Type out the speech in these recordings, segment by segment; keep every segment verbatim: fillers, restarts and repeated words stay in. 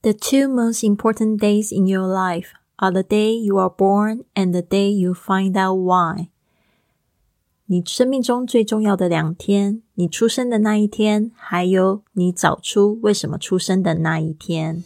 The two most important days in your life are the day you are born and the day you find out why. 你生命中最重要的两天，你出生的那一天，还有你找出为什么出生的那一天。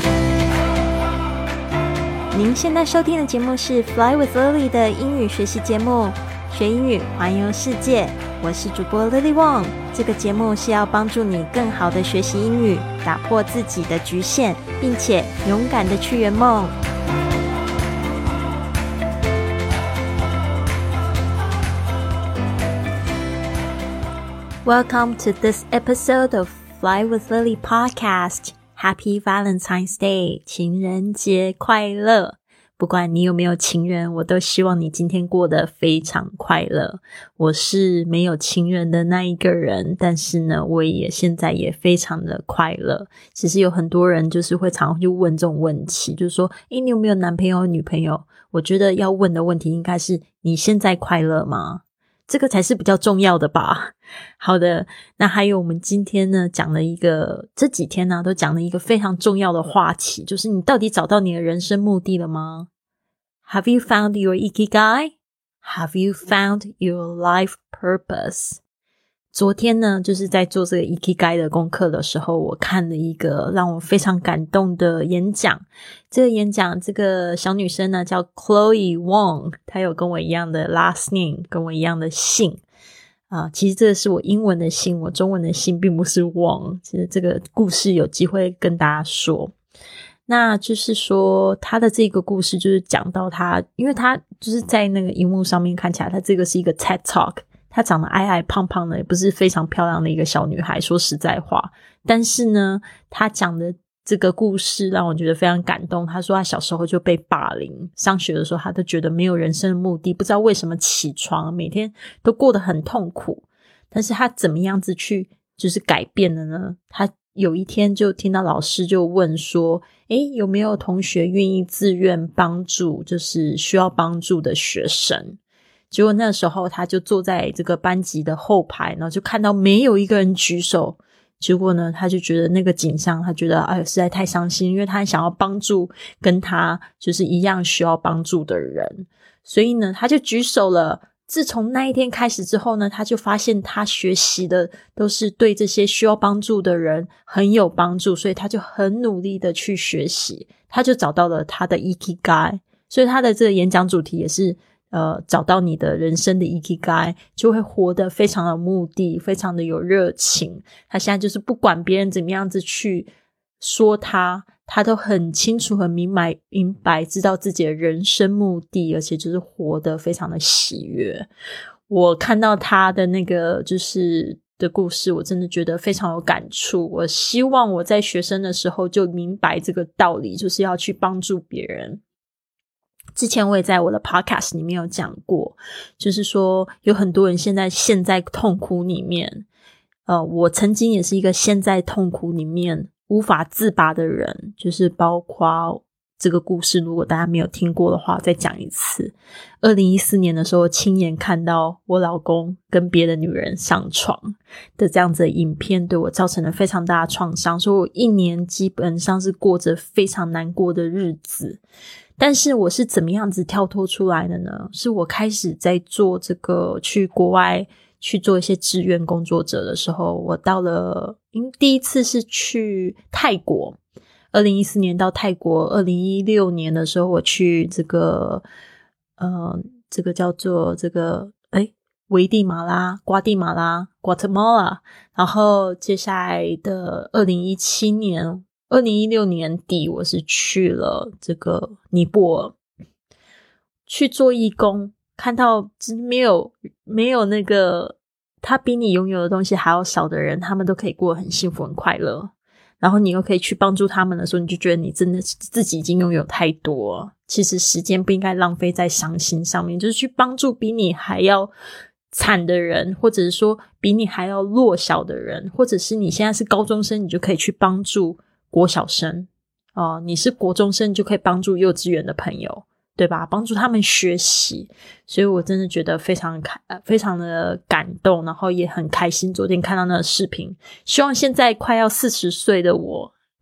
您现在收听的节目是 Fly with Lily 的英语学习节目，学英语环游世界。我是主播 Lily Wong， 这个节目是要帮助你更好的学习英语，打破自己的局限，并且勇敢的去圆梦。Welcome to this episode of Fly with Lily podcast. Happy Valentine's Day, 情人节快乐！不管你有没有情人，我都希望你今天过得非常快乐。我是没有情人的那一个人，但是呢，我也现在也非常的快乐。其实有很多人就是会常去问这种问题，就是说，诶，你有没有男朋友女朋友？我觉得要问的问题应该是，你现在快乐吗？这个才是比较重要的吧。好的，那还有我们今天呢讲了一个，这几天呢都讲了一个非常重要的话题，就是你到底找到你的人生目的了吗？ Have you found your ikigai? Have you found your life purpose? 昨天呢就是在做这个 ikigai 的功课的时候，我看了一个让我非常感动的演讲。这个演讲，这个小女生呢叫 Chloe Wong， 她有跟我一样的 last name， 跟我一样的姓啊、呃，其实这个是我英文的姓，我中文的姓并不是 Wong。其实这个故事有机会跟大家说。那就是说她的这个故事就是讲到她，因为她就是在那个荧幕上面看起来，她这个是一个 TED Talk，她长得矮矮胖胖的，也不是非常漂亮的一个小女孩，说实在话。但是呢，她讲的这个故事让我觉得非常感动。她说她小时候就被霸凌，上学的时候她都觉得没有人生的目的，不知道为什么起床每天都过得很痛苦。但是她怎么样子去就是改变了呢？她有一天就听到老师就问说，诶，有没有同学愿意自愿帮助就是需要帮助的学生？结果那时候他就坐在这个班级的后排，然后就看到没有一个人举手。结果呢，他就觉得那个景象，他觉得哎，实在太伤心，因为他想要帮助跟他就是一样需要帮助的人，所以呢，他就举手了。自从那一天开始之后呢，他就发现他学习的都是对这些需要帮助的人很有帮助，所以他就很努力的去学习，他就找到了他的 ikigai。所以他的这个演讲主题也是呃，找到你的人生的 ikigai， 就会活得非常有目的，非常的有热情。他现在就是不管别人怎么样子去说他，他都很清楚很明白明白知道自己的人生目的，而且就是活得非常的喜悦。我看到他的那个就是的故事，我真的觉得非常有感触。我希望我在学生的时候就明白这个道理，就是要去帮助别人。之前我也在我的 podcast 里面有讲过，就是说有很多人现在陷在痛苦里面，呃，我曾经也是一个陷在痛苦里面无法自拔的人，就是包括这个故事，如果大家没有听过的话再讲一次。二零一四年的时候亲眼看到我老公跟别的女人上床的这样子的影片，对我造成了非常大的创伤，所以我一年基本上是过着非常难过的日子。但是我是怎么样子跳脱出来的呢？是我开始在做这个去国外去做一些志愿工作者的时候，我到了第一次是去泰国，二零一四年到泰国，二零一六年的时候我去这个呃，这个叫做这个诶危地马拉、瓜地马拉 Guatemala， 然后接下来的二零一七年二零一六年底我是去了这个尼泊尔去做义工，看到没有没有那个他比你拥有的东西还要少的人，他们都可以过得很幸福很快乐，然后你又可以去帮助他们的时候，你就觉得你真的自己已经拥有太多。其实时间不应该浪费在伤心上面，就是去帮助比你还要惨的人，或者是说比你还要弱小的人，或者是你现在是高中生，你就可以去帮助国小生哦、呃，你是国中生就可以帮助幼稚园的朋友，对吧？帮助他们学习。所以我真的觉得非常开非常的感动，然后也很开心昨天看到那个视频。希望现在快要四十岁的我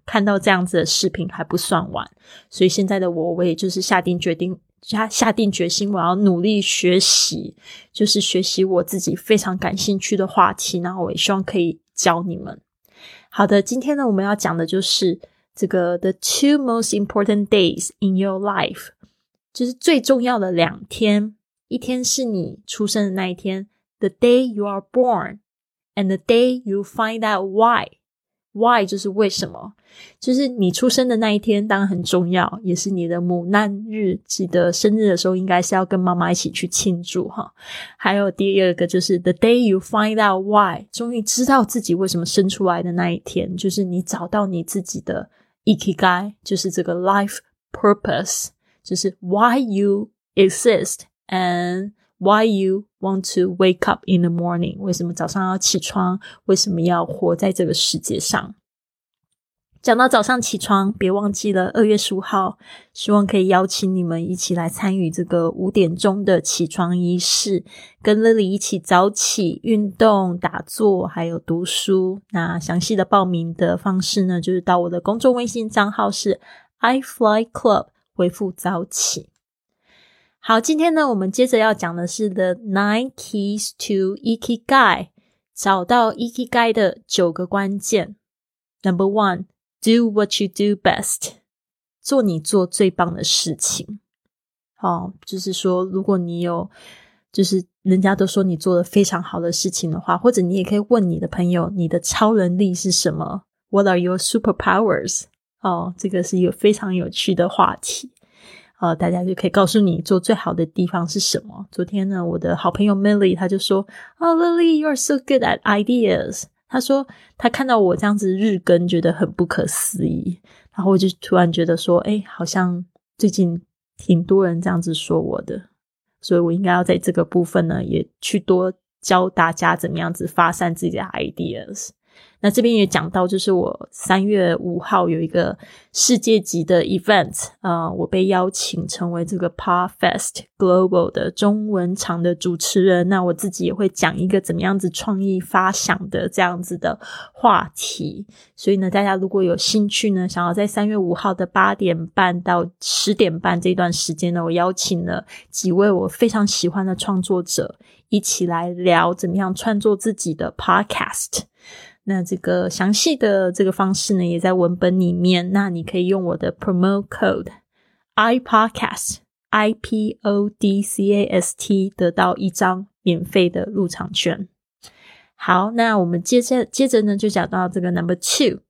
看到这样子的视频还不算晚，所以现在的我我也就是下定决定下下定决心我要努力学习，就是学习我自己非常感兴趣的话题，然后我也希望可以教你们。好的，今天呢我们要讲的就是这个 The two most important days in your life， 就是最重要的两天，一天是你出生的那一天， The day you are born and the day you find out why。 Why 就是为什么，就是你出生的那一天当然很重要，也是你的母难日，记得生日的时候应该是要跟妈妈一起去庆祝哈。还有第二个就是 The day you find out why， 终于知道自己为什么生出来的那一天，就是你找到你自己的 Ikigai， 就是这个 life purpose， 就是 why you exist and why you want to wake up in the morning， 为什么早上要起床，为什么要活在这个世界上。讲到早上起床，别忘记了二月十五号，希望可以邀请你们一起来参与这个五点钟的起床仪式，跟 Lily 一起早起运动打坐还有读书。那详细的报名的方式呢，就是到我的公众微信账号是 iFlyClub 回复早起。好，今天呢我们接着要讲的是 The nine keys to Ikigai， 找到 Ikigai 的九个关键。 Number one， do what you do best， 做你做最棒的事情。哦，就是说如果你有就是人家都说你做得非常好的事情的话，或者你也可以问你的朋友，你的超能力是什么？ What are your superpowers？ 哦，这个是一个非常有趣的话题。呃，大家就可以告诉你做最好的地方是什么。昨天呢，我的好朋友 Millie 她就说 Oh Lily, you are so good at ideas。 她说她看到我这样子日更觉得很不可思议，然后我就突然觉得说诶，好像最近挺多人这样子说我的，所以我应该要在这个部分呢也去多教大家怎么样子发散自己的 ideas。那这边也讲到，就是我三月五号有一个世界级的 event， 呃，我被邀请成为这个 Podfest Global 的中文场的主持人。那我自己也会讲一个怎么样子创意发想的这样子的话题。所以呢，大家如果有兴趣呢，想要在三月五号的八点半到十点半这段时间呢，我邀请了几位我非常喜欢的创作者一起来聊怎么样创作自己的 podcast。那这个详细的这个方式呢也在文本里面，那你可以用我的 promo code iPodcast I P O D C A S T 得到一张免费的入场券。好，那我们接着接着呢就讲到这个 number two，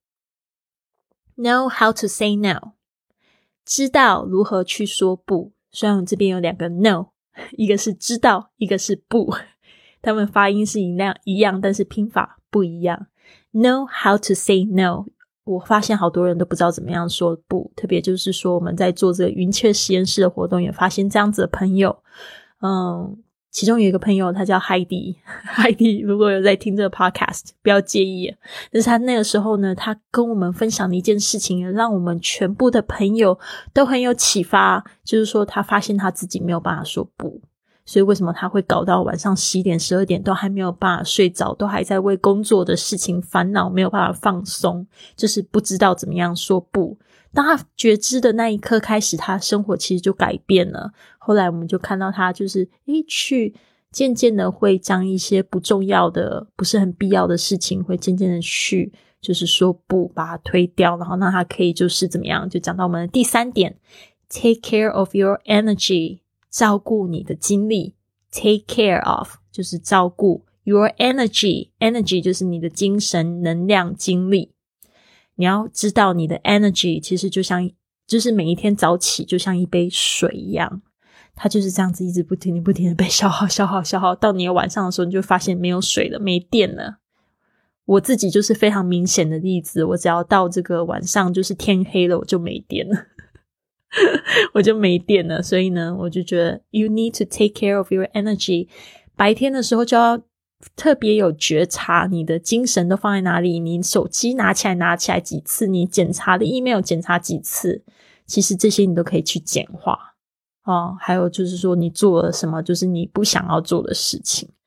know how to say no， 知道如何去说不。虽然我这边有两个 no， 一个是知道，一个是不，他们发音是一样一样，但是拼法不一样。Know how to say no， 我发现好多人都不知道怎么样说不，特别就是说我们在做这个云雀实验室的活动也发现这样子的朋友。嗯，其中有一个朋友他叫 Heidi Heidi 如果有在听这个 podcast 不要介意，但是他那个时候呢他跟我们分享的一件事情让我们全部的朋友都很有启发，就是说他发现他自己没有办法说不，所以为什么他会搞到晚上十一点十二点都还没有办法睡着，都还在为工作的事情烦恼，没有办法放松，就是不知道怎么样说不。当他觉知的那一刻开始，他生活其实就改变了。后来我们就看到他就是诶去渐渐的会将一些不重要的不是很必要的事情会渐渐的去就是说不，把它推掉，然后让他可以就是怎么样，就讲到我们的第三点 take care of your energy，照顾你的精力。 Take care of 就是照顾 your energy， energy 就是你的精神能量精力。你要知道你的 energy 其实就像就是每一天早起就像一杯水一样，它就是这样子一直不停地不停地被消耗消耗消耗，到你晚上的时候你就发现没有水了，没电了。我自己就是非常明显的例子，我只要到这个晚上就是天黑了我就没电了我就没电了。所以呢我就觉得 you need to take care of your energy， 白天的时候就要特别有觉察，你的精神都放在哪里，你手机拿起来拿起来几次，你检查的 email 检查几次，其实这些你都可以去简化哦。还有就是说你做了什么就是你不想要做的事情，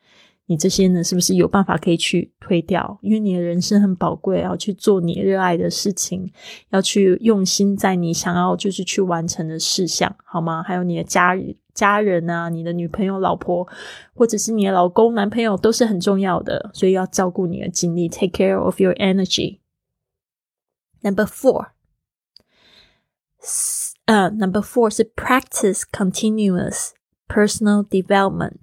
你这些呢是不是有办法可以去推掉？因为你的人生很宝贵，要去做你热爱的事情，要去用心在你想要就是去完成的事项，好吗？还有你的家人家人啊，你的女朋友老婆或者是你的老公男朋友都是很重要的，所以要照顾你的精力， take care of your energy. Number four uh, Number four 是 practice continuous personal development.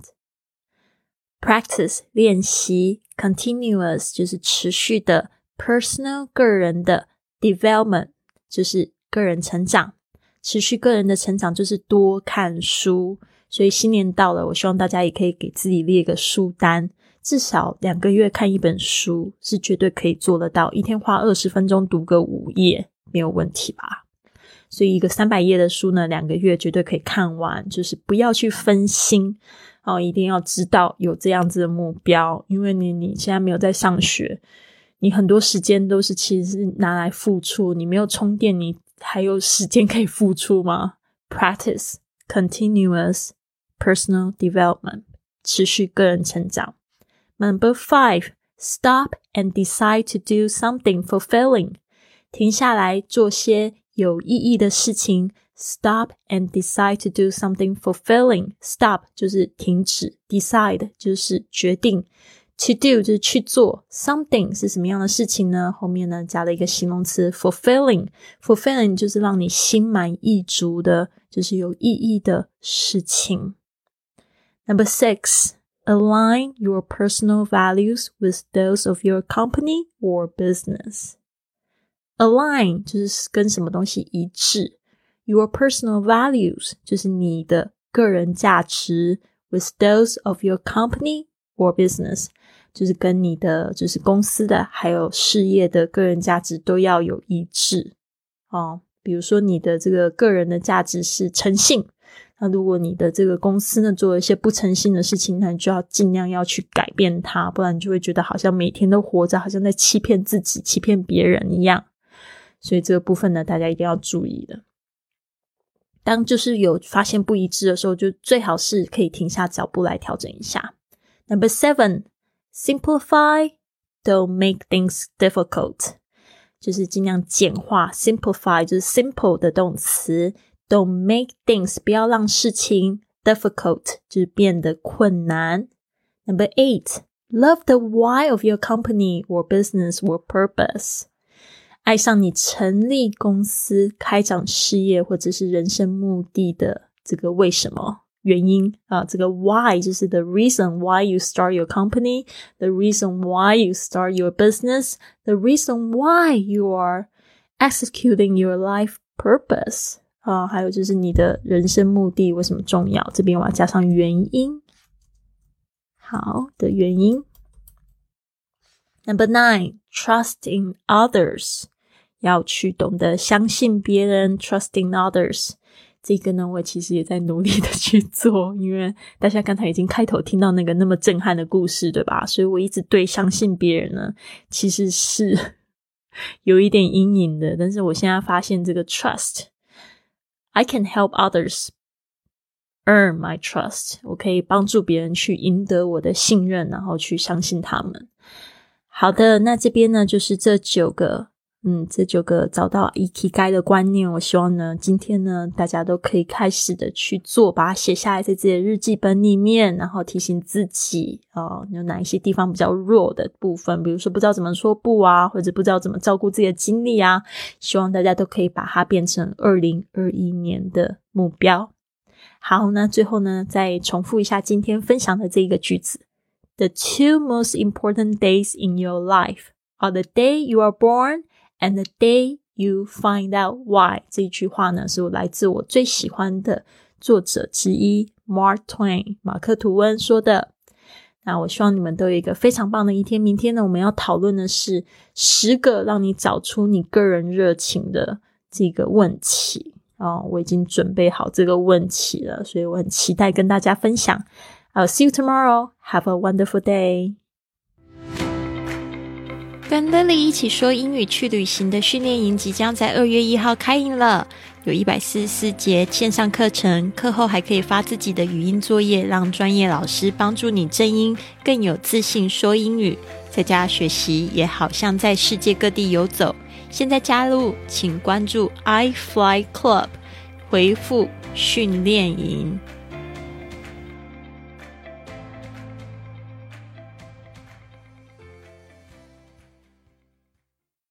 Practice 练习 continuous 就是持续的 personal 个人的 development 就是个人成长，持续个人的成长就是多看书。所以新年到了，我希望大家也可以给自己列个书单，至少两个月看一本书是绝对可以做得到，一天花二十分钟读个五页没有问题吧。所以一个三百页的书呢，两个月绝对可以看完，就是不要去分心哦，一定要知道有这样子的目标，因为你你现在没有在上学，你很多时间都是其实是拿来付出，你没有充电，你还有时间可以付出吗？ Practice continuous personal development 持续个人成长。 Number five stop and decide to do something fulfilling 停下来做些有意义的事情。Stop and decide to do something fulfilling. Stop 就是停止， decide 就是决定， to do 就是去做， something 是什么样的事情呢？后面呢加了一个形容词 fulfilling. Fulfilling 就是让你心满意足的，就是有意义的事情。 Number six align your personal values with those of your company or business. Align 就是跟什么东西一致，Your personal values 就是你的个人价值 with those of your company or business 就是跟你的就是公司的还有事业的个人价值都要有一致哦。比如说你的这个个人的价值是诚信，那如果你的这个公司呢做了一些不诚信的事情，那你就要尽量要去改变它，不然你就会觉得好像每天都活着好像在欺骗自己欺骗别人一样。所以这个部分呢大家一定要注意的。当就是有发现不一致的时候，就最好是可以停下脚步来调整一下。Number seven, simplify, don't make things difficult. 就是尽量简化， simplify 就是 simple 的动词， don't make things 不要让事情 difficult 就是变得困难。Number eight, love the why of your company or business or purpose.爱上你成立公司开展事业或者是人生目的的这个为什么原因啊，这个 why 就是 the reason why you start your company, the reason why you start your business, the reason why you are executing your life purpose 啊，还有就是你的人生目的为什么重要，这边我要加上原因，好的原因。Number nine, trust in others. 要去懂得相信别人 trust in others. 这个呢我其实也在努力的去做，因为大家刚才已经开头听到那个那么震撼的故事对吧，所以我一直对相信别人呢其实是有一点阴影的，但是我现在发现这个 trust I can help others earn my trust. 我可以帮助别人去赢得我的信任，然后去相信他们。好的，那这边呢就是这九个嗯，这九个找到Ikigai的观念，我希望呢今天呢大家都可以开始的去做，把它写下来在自己的日记本里面，然后提醒自己哦，有哪一些地方比较弱的部分，比如说不知道怎么说不啊，或者不知道怎么照顾自己的精力啊，希望大家都可以把它变成二零二一年的目标。好，那最后呢再重复一下今天分享的这一个句子，The two most important days in your life are the day you are born and the day you find out why. 这一句话呢是我来自我最喜欢的作者之一 Mark Twain 马克吐温说的。那我希望你们都有一个非常棒的一天。明天呢我们要讨论的是十个让你找出你个人热情的这个问题哦，我已经准备好这个问题了，所以我很期待跟大家分享。I'll see you tomorrow. Have a wonderful day. 跟 Lily 一起说英语去旅行的训练营即将在二月一号开营了。 有一百四十四节线上课程，课后还可以发自己的语音作业，让专业老师帮助你正音更有自信说英语，在家学习也好像在世界各地游走。现在加入请关注 iFly Club， 回复训练营。